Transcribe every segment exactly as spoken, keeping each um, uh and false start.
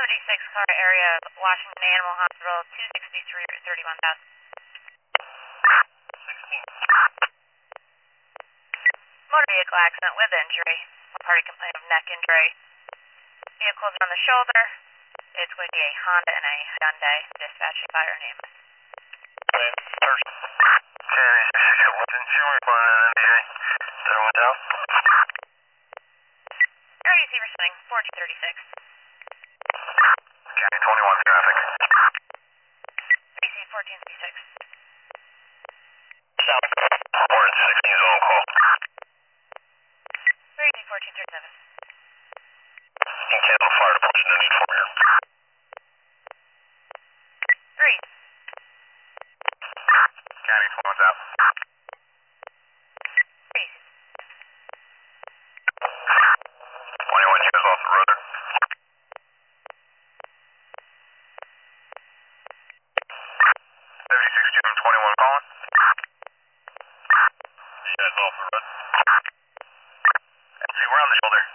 thirty-six car area, Washington Animal Hospital, two sixty-three, thirty-one thousand. sixteen. Motor vehicle accident with injury. One party complained of neck injury. Vehicles on the shoulder. It's going to be a Honda and a Hyundai. Dispatching by our name. Okay, search. County sixty-two, what's insurance on N D A? Everyone down? Area C responding, fourteen thirty-six. County twenty-one traffic. A C fourteen thirty-six. South. Warren sixteen is on call. A C fourteen thirty-seven. King Capital Fire Department, no need for here. Three. County twenty-one's out. Three. twenty-one years off the road. seventy-six June twenty-one calling. Yeah, it's off the road. See, we're on the shoulder.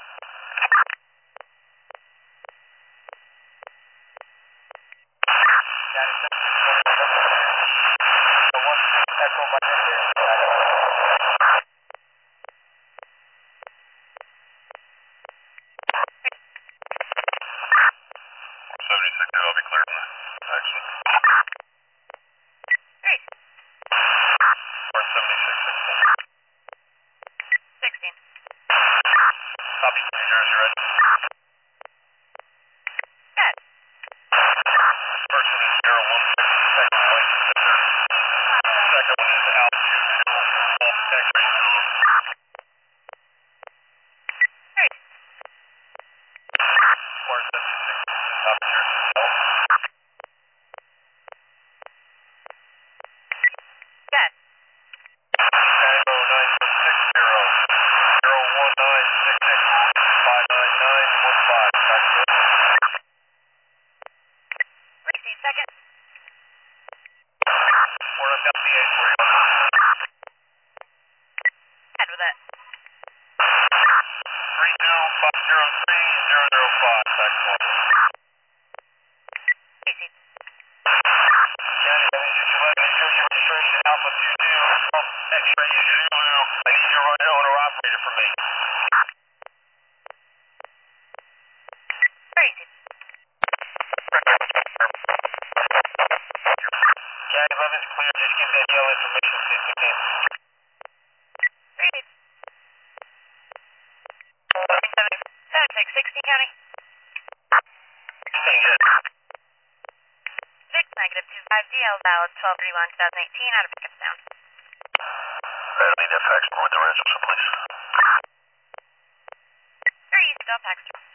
seventy-six, I'll be clear from the action. Three. We're seventy-six, sixteen. Copy, New Jersey, ready? Good. First one is zero one six, second one is second one is altitude control, all x-ray. Three. Four seventy-six, top Jersey, south. Good. Tango nine six zero, zero one nine six six, five nine nine one five, back to us. Receive second. We're up down the eight for you. Head with it. three two five zero three zero zero five, back to us. Easy. County seventy-six eleven, New Jersey registration, Alpha two two, X-ray Zulu. I need you to run owner operator for me. Easy. County eleven's clear, just give that yellow information as soon as we can. Receive. seven six sixty county. Staying good. Six negative two five D L valid twelve thirty-one twenty eighteen out of pickup sound. I need that fax with the registration, please. Very easy, Del Paxton.